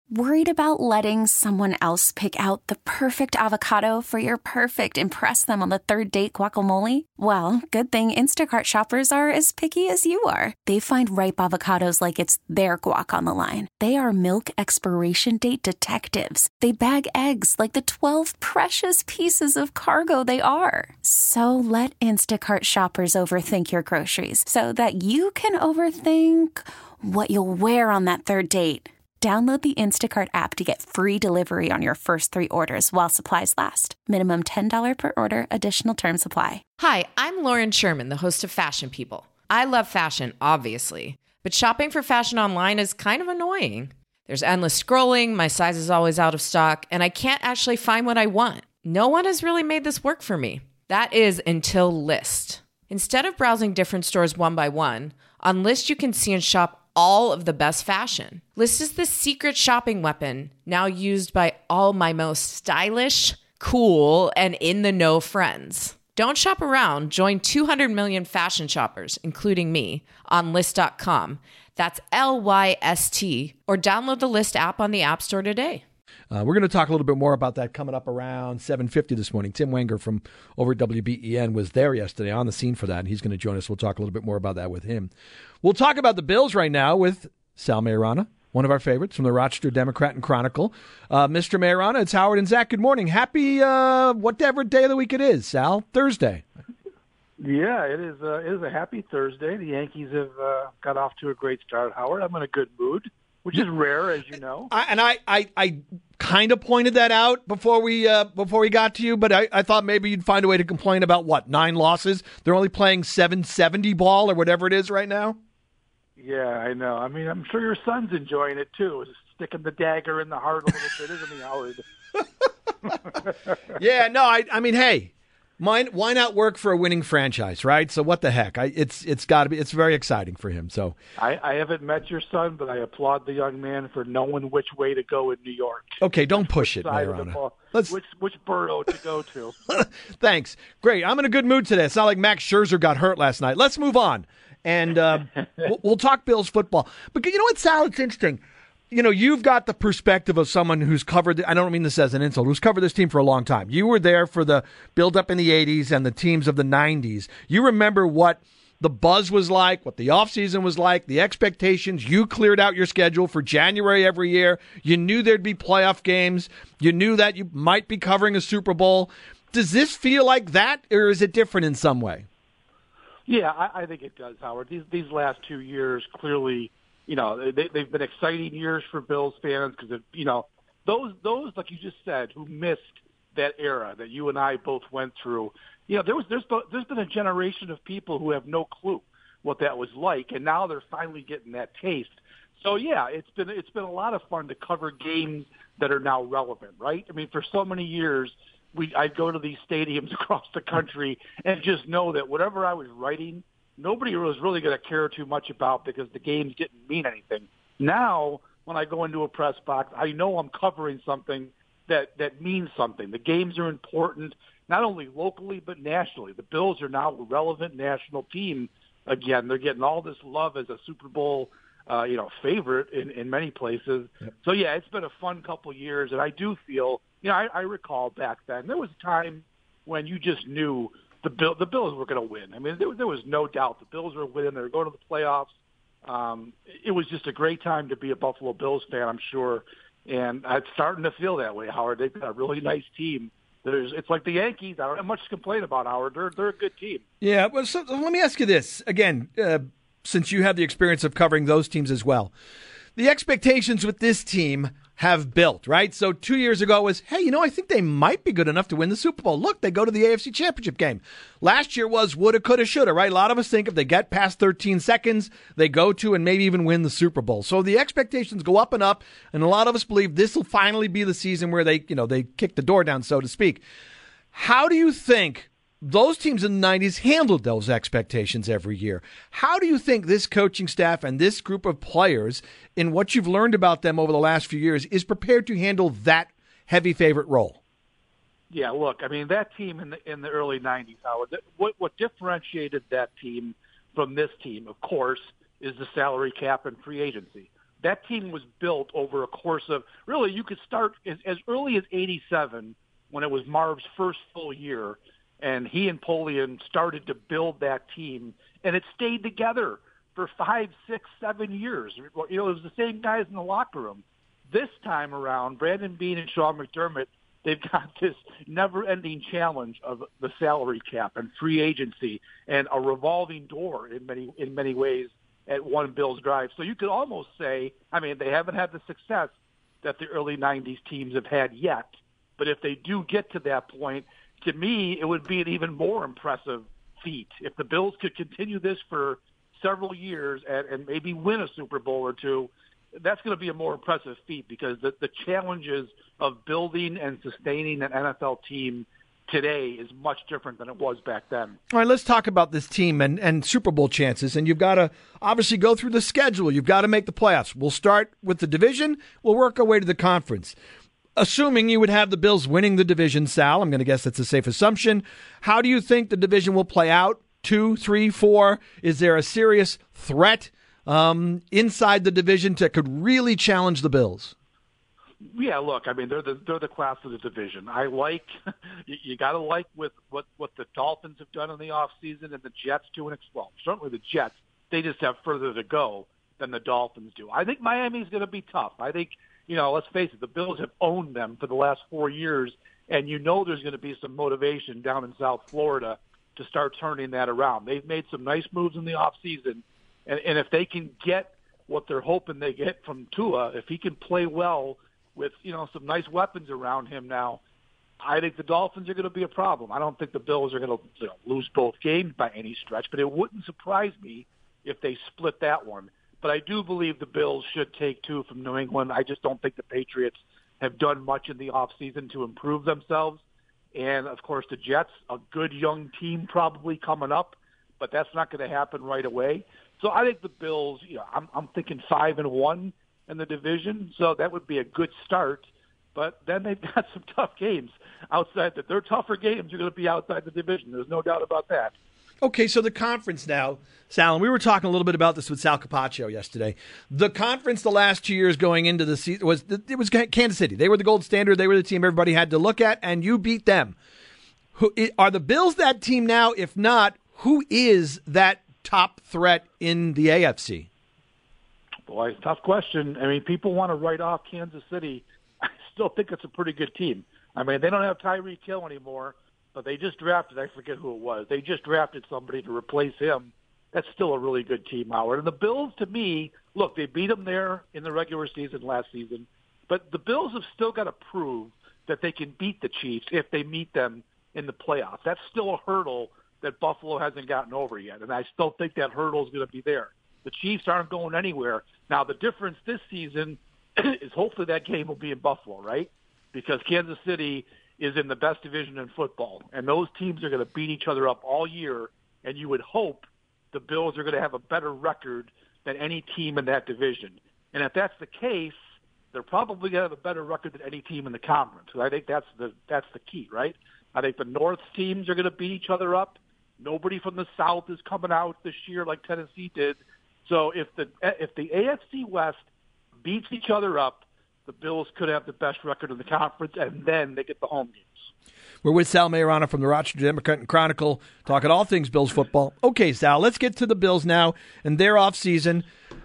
Worried about letting someone else pick out the perfect avocado for your perfect impress them on the third date guacamole? Well, good thing Instacart shoppers are as picky as you are. They find ripe avocados like it's their guac on the line. They are milk expiration date detectives. They bag eggs like the 12 precious pieces of cargo they are. So let Instacart shoppers overthink your groceries so that you can overthink what you'll wear on that third date. Download the Instacart app to get free delivery on your first 3 orders while supplies last. Minimum $10 per order. Additional terms apply. Hi, I'm Lauren Sherman, the host of Fashion People. I love fashion, obviously, but shopping for fashion online is kind of annoying. There's endless scrolling, my size is always out of stock, and I can't actually find what I want. No one has really made this work for me. That is until Lyst. Instead of browsing different stores one by one, on Lyst you can see and shop all of the best fashion. Lyst is the secret shopping weapon now used by all my most stylish, cool, and in-the-know friends. Don't shop around. Join 200 million fashion shoppers, including me, on Lyst.com. That's Lyst, or download the Lyst app on the App Store today. We're going to talk a little bit more about that coming up around 7:50 this morning. Tim Wenger from over at WBEN was there yesterday on the scene for that, and he's going to join us. We'll talk a little bit more about that with him. We'll talk about the Bills right now with Sal Mayorana, one of our favorites from the Rochester Democrat and Chronicle. Mr. Mayorana, it's Howard and Zach. Good morning. Happy whatever day of the week it is, Sal. Thursday. Yeah, it is a happy Thursday. The Yankees have got off to a great start, Howard. I'm in a good mood, which is rare, as you know. I kind of pointed that out before we got to you, but I thought maybe you'd find a way to complain about, 9 losses? They're only playing 770 ball or whatever it is right now? Yeah, I know. I mean, I'm sure your son's enjoying it, too. Sticking the dagger in the heart a little bit, isn't he, Howard? Yeah, no, I mean, hey. Why not work for a winning franchise, right? So what the heck? It's got to be. It's very exciting for him. So I haven't met your son, but I applaud the young man for knowing which way to go in New York. Okay, don't push it, Mayorana. Which borough to go to? Thanks. Great. I'm in a good mood today. It's not like Max Scherzer got hurt last night. Let's move on, and we'll talk Bills football. But you know what, Sal? It's interesting. You know, you've got the perspective of someone who's covered, I don't mean this as an insult, who's covered this team for a long time. You were there for the build-up in the 80s and the teams of the 90s. You remember what the buzz was like, what the offseason was like, the expectations. You cleared out your schedule for January every year. You knew there'd be playoff games. You knew that you might be covering a Super Bowl. Does this feel like that, or is it different in some way? Yeah, I think it does, Howard. These last 2 years clearly, you know, they've been exciting years for Bills fans because, you know, those like you just said, who missed that era that you and I both went through. You know, there's been a generation of people who have no clue what that was like, and now they're finally getting that taste. So yeah, it's been a lot of fun to cover games that are now relevant, right? I mean, for so many years, I'd go to these stadiums across the country and just know that whatever I was writing, nobody was really going to care too much about because the games didn't mean anything. Now, when I go into a press box, I know I'm covering something that means something. The games are important, not only locally but nationally. The Bills are now a relevant national team again. They're getting all this love as a Super Bowl favorite in many places. Yep. So, yeah, it's been a fun couple years, and I do feel, you know, I recall back then, there was a time when you just knew the Bills were going to win. I mean, there was no doubt the Bills were winning. They were going to the playoffs. It was just a great time to be a Buffalo Bills fan, I'm sure. And it's starting to feel that way, Howard. They've got a really nice team. It's like the Yankees. I don't have much to complain about, Howard. They're a good team. Yeah, well, so let me ask you this. Again, since you have the experience of covering those teams as well, the expectations with this team have built, right? So 2 years ago it was, hey, you know, I think they might be good enough to win the Super Bowl. Look, they go to the AFC Championship game. Last year was woulda, coulda, shoulda, right? A lot of us think if they get past 13 seconds, they go to and maybe even win the Super Bowl. So the expectations go up, and a lot of us believe this will finally be the season where they kick the door down, so to speak. How do you think those teams in the 90s handled those expectations every year? How do you think this coaching staff and this group of players, in what you've learned about them over the last few years, is prepared to handle that heavy favorite role? Yeah, look, I mean, that team in the early 90s, Howard, what differentiated that team from this team, of course, is the salary cap and free agency. that team was built over a course of, really, you could start as early as 87 when it was Marv's first full year, and he and Polian started to build that team, and it stayed together for 5, 6, 7 years. It was the same guys in the locker room. This time around, Brandon Beane and Sean McDermott, they've got this never-ending challenge of the salary cap and free agency and a revolving door in many ways at one Bills drive. So you could almost say, they haven't had the success that the early 90s teams have had yet, but if they do get to that point, to me, it would be an even more impressive feat. If the Bills could continue this for several years and maybe win a Super Bowl or two, that's going to be a more impressive feat, because the challenges of building and sustaining an NFL team today is much different than it was back then. All right, let's talk about this team and Super Bowl chances. And you've got to obviously go through the schedule. You've got to make the playoffs. We'll start with the division. We'll work our way to the conference. Assuming you would have the Bills winning the division, Sal, I'm going to guess that's a safe assumption. How do you think the division will play out? 2, 3, 4? Is there a serious threat inside the division that could really challenge the Bills? Yeah, look, they're the class of the division. You got to like with what the Dolphins have done in the offseason, and the Jets to an extent. Well, certainly the Jets, they just have further to go than the Dolphins do. I think Miami's going to be tough. I think, let's face it, the Bills have owned them for the last 4 years, and there's going to be some motivation down in South Florida to start turning that around. They've made some nice moves in the offseason, and if they can get what they're hoping they get from Tua, if he can play well with, some nice weapons around him now, I think the Dolphins are going to be a problem. I don't think the Bills are going to lose both games by any stretch, but it wouldn't surprise me if they split that one. But I do believe the Bills should take 2 from New England. I just don't think the Patriots have done much in the offseason to improve themselves. And, of course, the Jets, a good young team probably coming up, but that's not going to happen right away. So I think the Bills, I'm thinking 5-1 in the division, so that would be a good start. But then they've got some tough games outside that. Their tougher games are going to be outside the division. There's no doubt about that. Okay, so the conference now, Sal, and we were talking a little bit about this with Sal Capaccio yesterday. The conference the last 2 years going into the season was Kansas City. They were the gold standard. They were the team everybody had to look at, and you beat them. Are the Bills that team now? If not, who is that top threat in the AFC? Boy, tough question. People want to write off Kansas City. I still think it's a pretty good team. They don't have Tyreek Hill anymore, but they just drafted, I forget who it was. They just drafted somebody to replace him. That's still a really good team, Howard. And the Bills, to me, look, they beat them there in the regular season last season, but the Bills have still got to prove that they can beat the Chiefs if they meet them in the playoffs. That's still a hurdle that Buffalo hasn't gotten over yet, and I still think that hurdle is going to be there. The Chiefs aren't going anywhere. Now, the difference this season is hopefully that game will be in Buffalo, right? Because Kansas City is in the best division in football, and those teams are going to beat each other up all year, and you would hope the Bills are going to have a better record than any team in that division. And if that's the case, they're probably going to have a better record than any team in the conference. So I think that's the key, right? I think the North teams are going to beat each other up. Nobody from the South is coming out this year like Tennessee did. So if the AFC West beats each other up, the Bills could have the best record in the conference, and then they get the home games. We're with Sal Majorana from the Rochester Democrat and Chronicle, talking all things Bills football. Okay, Sal, let's get to the Bills now and their offseason.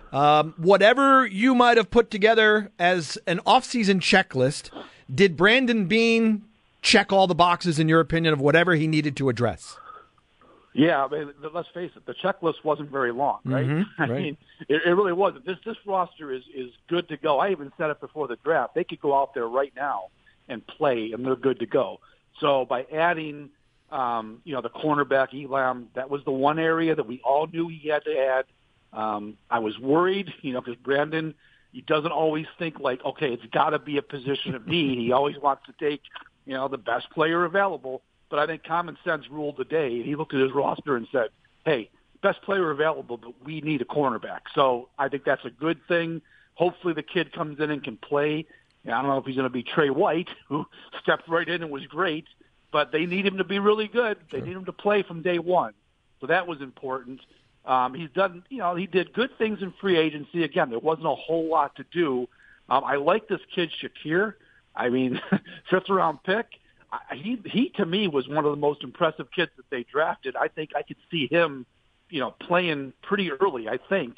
Whatever you might have put together as an offseason checklist, did Brandon Beane check all the boxes, in your opinion, of whatever he needed to address? Yeah, let's face it, the checklist wasn't very long, right? Mm-hmm, right. I mean, it really wasn't. This roster is good to go. I even said it before the draft. They could go out there right now and play, and they're good to go. So by adding, the cornerback, Elam, that was the one area that we all knew he had to add. I was worried, because Brandon, he doesn't always think like, okay, it's got to be a position of need. He always wants to take, the best player available. But I think common sense ruled the day. He looked at his roster and said, hey, best player available, but we need a cornerback. So I think that's a good thing. Hopefully the kid comes in and can play. I don't know if he's going to be Trey White, who stepped right in and was great, but they need him to be really good. They need him to play from day one. So that was important. He's done, he did good things in free agency. Again, there wasn't a whole lot to do. I like this kid Shakir. I mean, 5th round pick. He to me was one of the most impressive kids that they drafted. I think I could see him, playing pretty early. I think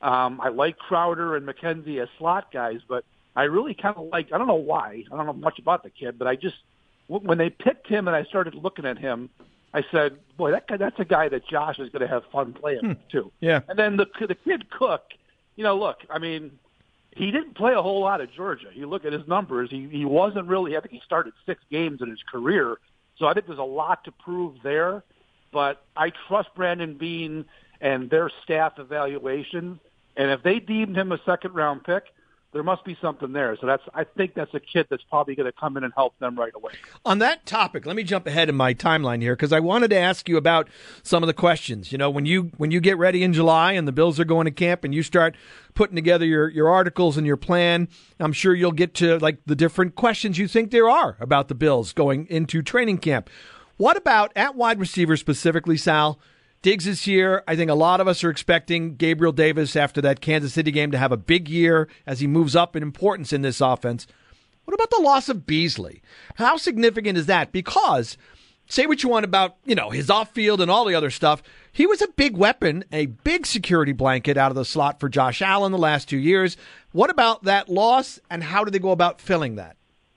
I like Crowder and McKenzie as slot guys, but I really kind of like. I don't know why. I don't know much about the kid, but I just when they picked him and I started looking at him, I said, "Boy, that's a guy that Josh is going to have fun playing with too." Yeah. And then the kid Cook, look, I mean, he didn't play a whole lot at Georgia. You look at his numbers; he wasn't really. I think he started 6 games in his career, so I think there's a lot to prove there. But I trust Brandon Beane and their staff evaluation, and if they deemed him a 2nd-round pick, there must be something there. So I think that's a kid that's probably going to come in and help them right away. On that topic, let me jump ahead in my timeline here because I wanted to ask you about some of the questions. When you get ready in July and the Bills are going to camp and you start putting together your articles and your plan, I'm sure you'll get to like the different questions you think there are about the Bills going into training camp. What about at wide receiver specifically, Sal? Diggs is here. I think a lot of us are expecting Gabriel Davis after that Kansas City game to have a big year as he moves up in importance in this offense. What about the loss of Beasley? How significant is that? Because say what you want about, his off-field and all the other stuff. He was a big weapon, a big security blanket out of the slot for Josh Allen the last 2 years. What about that loss, and how do they go about filling that?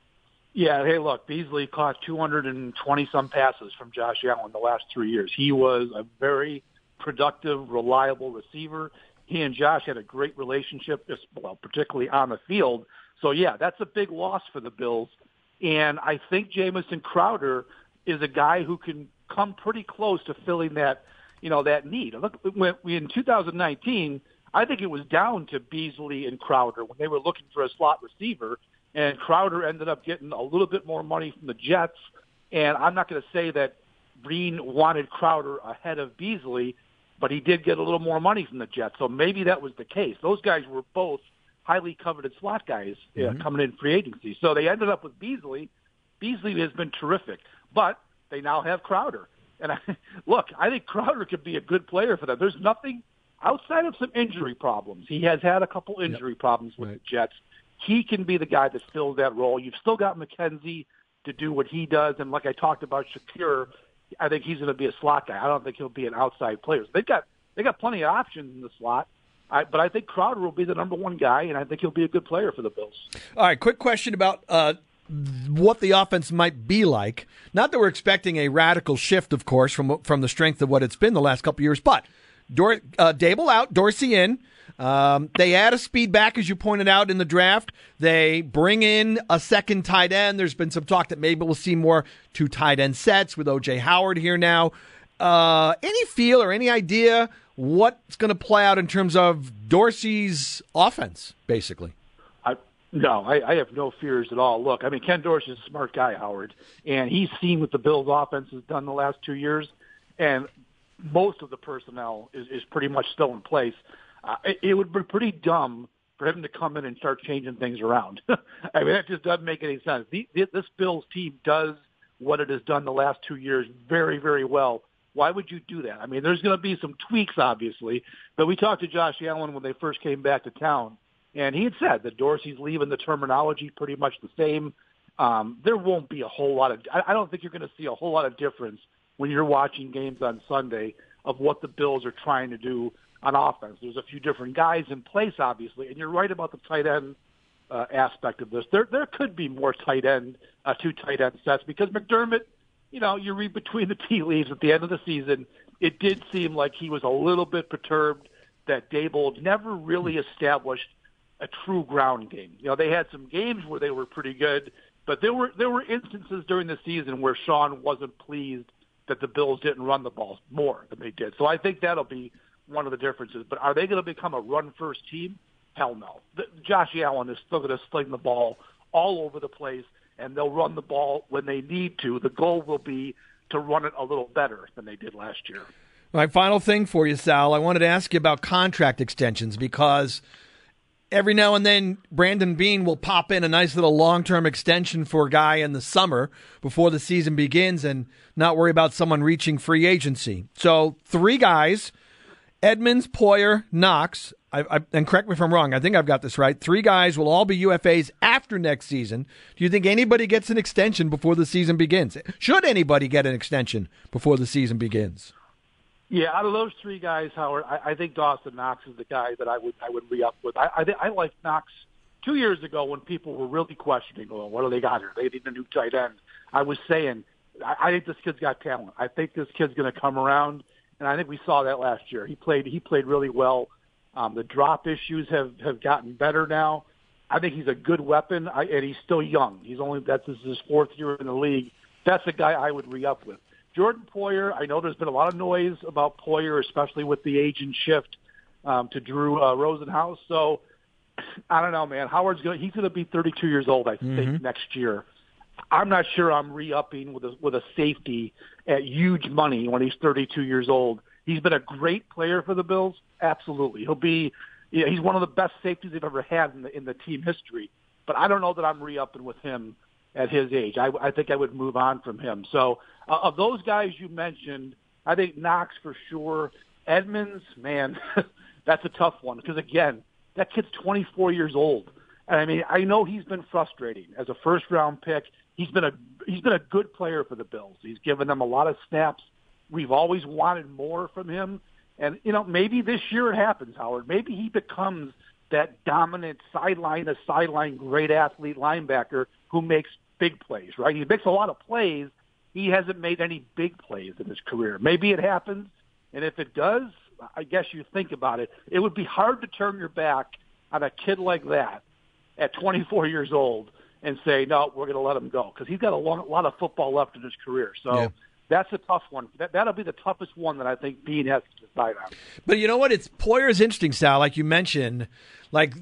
Yeah, hey, look, Beasley caught 220-some passes from Josh Allen the last 3 years. He was a very productive, reliable receiver. He and Josh had a great relationship, particularly on the field. So, yeah, that's a big loss for the Bills. And I think Jamison Crowder is a guy who can come pretty close to filling that, that need. Look, in 2019, I think it was down to Beasley and Crowder when they were looking for a slot receiver. And Crowder ended up getting a little bit more money from the Jets. And I'm not going to say that Breen wanted Crowder ahead of Beasley, but he did get a little more money from the Jets. So maybe that was the case. Those guys were both highly coveted slot guys coming in free agency. So they ended up with Beasley. Beasley has been terrific, but they now have Crowder. And I think Crowder could be a good player for them. There's nothing outside of some injury problems. He has had a couple injury problems with the Jets. He can be the guy that fills that role. You've still got McKenzie to do what he does, and like I talked about Shakir, I think he's going to be a slot guy. I don't think he'll be an outside player. So they got plenty of options in the slot, but I think Crowder will be the number one guy, and I think he'll be a good player for the Bills. All right, quick question about what the offense might be like. Not that we're expecting a radical shift, of course, from the strength of what it's been the last couple of years, but Dable out, Dorsey in. They add a speed back, as you pointed out in the draft. They bring in a second tight end. There's been some talk that maybe we'll see more 2 tight end sets with O.J. Howard here now. Any feel or any idea what's going to play out in terms of Dorsey's offense, basically? I have no fears at all. Look, I mean, Ken Dorsey's a smart guy, Howard, and he's seen what the Bills' offense has done the last 2 years, and most of the personnel is pretty much still in place. It would be pretty dumb for him to come in and start changing things around. I mean, that just doesn't make any sense. This Bills team does what it has done the last 2 years very, very well. Why would you do that? I mean, there's going to be some tweaks, obviously, but we talked to Josh Allen when they first came back to town, and he had said that Dorsey's leaving the terminology pretty much the same. There won't be a whole lot of – I don't think you're going to see a whole lot of difference when you're watching games on Sunday of what the Bills are trying to do on offense. There's a few different guys in place, obviously, and you're right about the tight end aspect of this. There could be more 2 tight end sets because McDermott, you read between the tea leaves at the end of the season, it did seem like he was a little bit perturbed that Dable never really established a true ground game. They had some games where they were pretty good, but there were instances during the season where Sean wasn't pleased that the Bills didn't run the ball more than they did. So I think that'll be one of the differences. But are they going to become a run-first team? Hell no. Josh Allen is still going to sling the ball all over the place, and they'll run the ball when they need to. The goal will be to run it a little better than they did last year. All right, final thing for you, Sal. I wanted to ask you about contract extensions because every now and then Brandon Beane will pop in a nice little long-term extension for a guy in the summer before the season begins and not worry about someone reaching free agency. So 3 guys Edmonds, Poyer, Knox, and correct me if I'm wrong, I think I've got this right. 3 guys will all be UFAs after next season. Do you think anybody gets an extension before the season begins? Should anybody get an extension before the season begins? Yeah, out of those 3 guys, Howard, I think Dawson Knox is the guy that I would re-up with. I like Knox 2 years ago when people were really questioning, well, what do they got here? They need a new tight end. I was saying, I think this kid's got talent. I think this kid's going to come around, and I think we saw that last year. He played really well. The drop issues have gotten better now. I think he's a good weapon, and he's still young. This is his 4th year in the league. That's the guy I would re-up with. Jordan Poyer, I know there's been a lot of noise about Poyer, especially with the agent shift to Drew Rosenhaus. So I don't know, man. He's going to be 32 years old, I think, next year. I'm not sure I'm re-upping with a safety at huge money when he's 32 years old. He's been a great player for the Bills. Absolutely. He's one of the best safeties they've ever had in the team history. But I don't know that I'm re-upping with him at his age. I think I would move on from him. So of those guys you mentioned, I think Knox for sure. Edmonds, man, that's a tough one because, again, that kid's 24 years old. And, I mean, I know he's been frustrating. As a first-round pick, he's been a good player for the Bills. He's given them a lot of snaps. We've always wanted more from him. And, maybe this year it happens, Howard. Maybe he becomes that dominant sideline great athlete linebacker who makes big plays, right? He makes a lot of plays. He hasn't made any big plays in his career. Maybe it happens, and if it does, I guess you think about it. It would be hard to turn your back on a kid like that at 24 years old and say, no, we're going to let him go, because he's got a lot of football left in his career. So that's a tough one. That'll be the toughest one that I think Beane has to decide on. But you know what? Poyer's interesting, Sal, like you mentioned. Like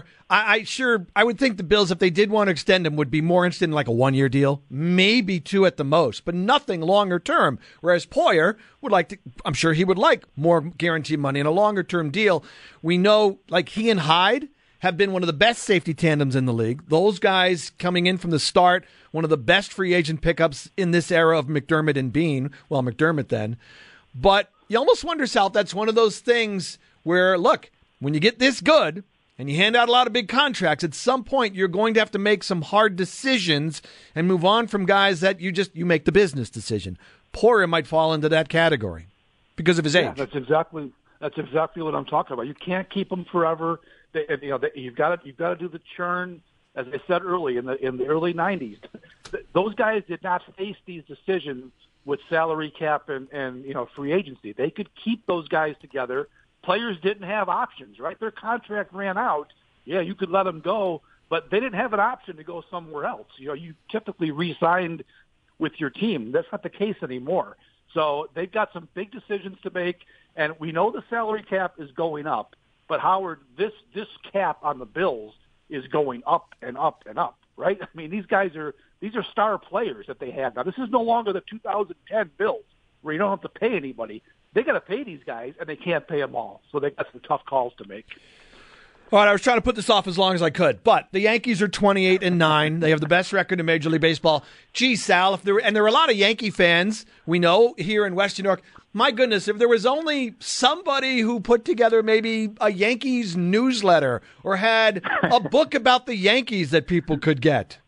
I would think the Bills, if they did want to extend him, would be more interested in like a 1-year deal, maybe 2 at the most, but nothing longer term. Whereas Poyer I'm sure he would like more guaranteed money and a longer term deal. We know, like, he and Hyde have been one of the best safety tandems in the league. Those guys coming in from the start, one of the best free agent pickups in this era of McDermott and Beane. Well, McDermott then. But you almost wonder, Sal, that's one of those things where, look, when you get this good and you hand out a lot of big contracts, at some point you're going to have to make some hard decisions and move on from guys that you make the business decision. Poyer might fall into that category because of his age. That's exactly what I'm talking about. You can't keep them forever. You've got to do the churn. As I said early in the early 90s, those guys did not face these decisions with salary cap and free agency. They could keep those guys together. Players didn't have options, right? Their contract ran out. Yeah, you could let them go, but they didn't have an option to go somewhere else. You typically re-signed with your team. That's not the case anymore. So they've got some big decisions to make, and we know the salary cap is going up. But Howard, this cap on the Bills is going up and up and up, right? I mean, these are star players that they have now. This is no longer the 2010 Bills where you don't have to pay anybody. They got to pay these guys, and they can't pay them all. So they got some tough calls to make. All right, I was trying to put this off as long as I could, but the Yankees are 28-9. They have the best record in Major League Baseball. Gee, Sal, there are a lot of Yankee fans we know here in Western New York. My goodness, if there was only somebody who put together maybe a Yankees newsletter or had a book about the Yankees that people could get.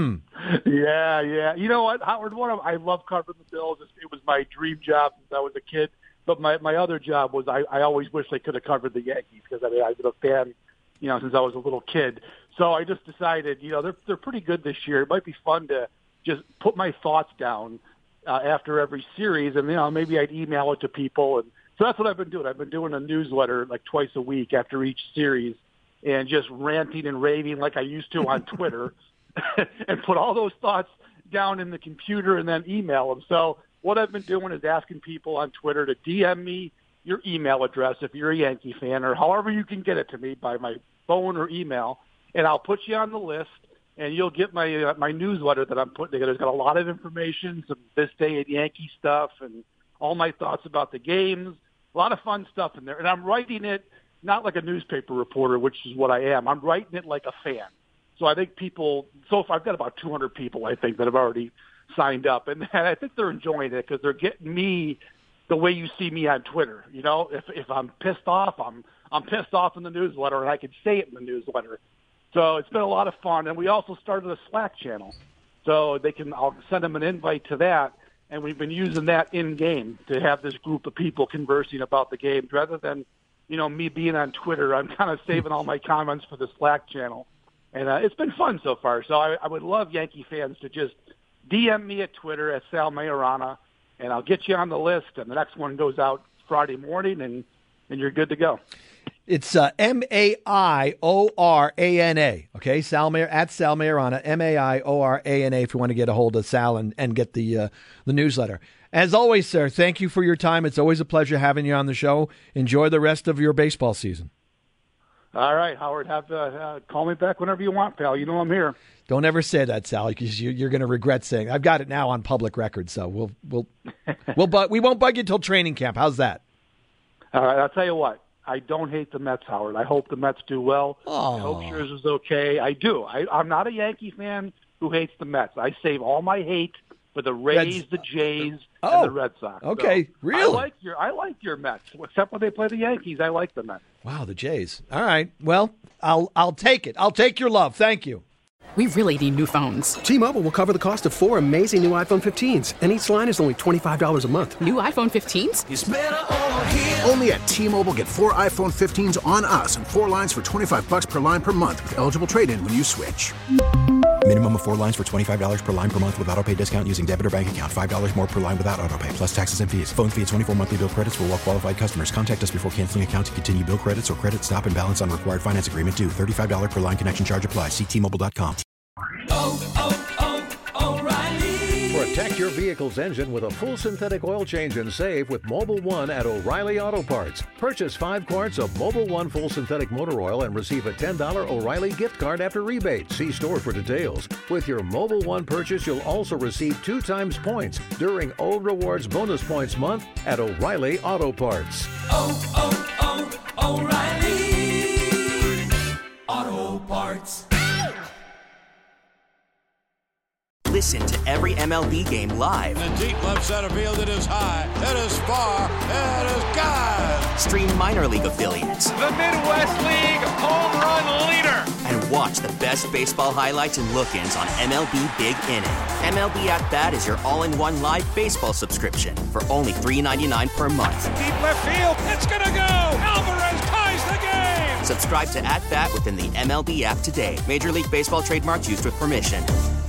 Yeah. You know what, Howard? I love covering the Bills. It was my dream job since I was a kid. But my other job was I always wish I could have covered the Yankees because I've been a fan, since I was a little kid. So I just decided, they're pretty good this year. It might be fun to just put my thoughts down after every series, and maybe I'd email it to people. And so that's what I've been doing. I've been doing a newsletter like twice a week after each series, and just ranting and raving like I used to on Twitter, and put all those thoughts down in the computer and then email them. So what I've been doing is asking people on Twitter to DM me your email address if you're a Yankee fan, or however you can get it to me by my phone or email, and I'll put you on the list, and you'll get my newsletter that I'm putting together. It's got a lot of information, some this day at Yankee stuff, and all my thoughts about the games. A lot of fun stuff in there, and I'm writing it not like a newspaper reporter, which is what I am. I'm writing it like a fan. So I think I've got about 200 people, I think, that have already signed up, and I think they're enjoying it because they're getting me the way you see me on Twitter. You know, if I'm pissed off, I'm pissed off in the newsletter, and I can say it in the newsletter. So it's been a lot of fun, and we also started a Slack channel, so I'll send them an invite to that, and we've been using that in game to have this group of people conversing about the game rather than, you know, me being on Twitter. I'm kind of saving all my comments for the Slack channel, and it's been fun so far. So I would love Yankee fans to just DM me at Twitter at Sal Majorana, and I'll get you on the list, and the next one goes out Friday morning, and you're good to go. It's Maiorana, okay? Sal Majorana, Maiorana, if you want to get a hold of Sal and get the newsletter. As always, sir, thank you for your time. It's always a pleasure having you on the show. Enjoy the rest of your baseball season. All right, Howard, call me back whenever you want, pal. You know I'm here. Don't ever say that, Sal, because you're going to regret saying. I've got it now on public record, so we won't bug you till training camp. How's that? All right, I'll tell you what. I don't hate the Mets, Howard. I hope the Mets do well. Oh. I hope Scherzer's okay. I do. I'm not a Yankee fan who hates the Mets. I save all my hate for the Rays, the Jays, and the Red Sox. Okay, so really? I like your Mets. Except when they play the Yankees, I like the Mets. Wow, the Jays. All right. Well, I'll take it. I'll take your love. Thank you. We really need new phones. T-Mobile will cover the cost of 4 amazing new iPhone 15s, and each line is only $25 a month. New iPhone 15s? It's better over here. Only at T-Mobile, get 4 iPhone 15s on us and 4 lines for $25 per line per month with eligible trade-in when you switch. Minimum of 4 lines for $25 per line per month with autopay discount using debit or bank account. $5 more per line without autopay, plus taxes and fees. Phone fee at 24 monthly bill credits for well-qualified customers. Contact us before canceling account to continue bill credits or credit stop and balance on required finance agreement due. $35 per line connection charge applies. See T-Mobile.com. O'Reilly. Protect your vehicle's engine with a full synthetic oil change and save with Mobil 1 at O'Reilly Auto Parts. Purchase 5 quarts of Mobil 1 full synthetic motor oil and receive a $10 O'Reilly gift card after rebate. See store for details. With your Mobil 1 purchase, you'll also receive 2 times points during O Rewards Bonus Points Month at O'Reilly Auto Parts. O'Reilly Auto Parts. Listen to every MLB game live. In the deep left center field, it is high, it is far, it is gone. Stream minor league affiliates. The Midwest League home run leader. And watch the best baseball highlights and look-ins on MLB Big Inning. MLB At Bat is your all-in-one live baseball subscription for only $3.99 per month. Deep left field, it's gonna go. Alvarez ties the game. Subscribe to At Bat within the MLB app today. Major League Baseball trademarks used with permission.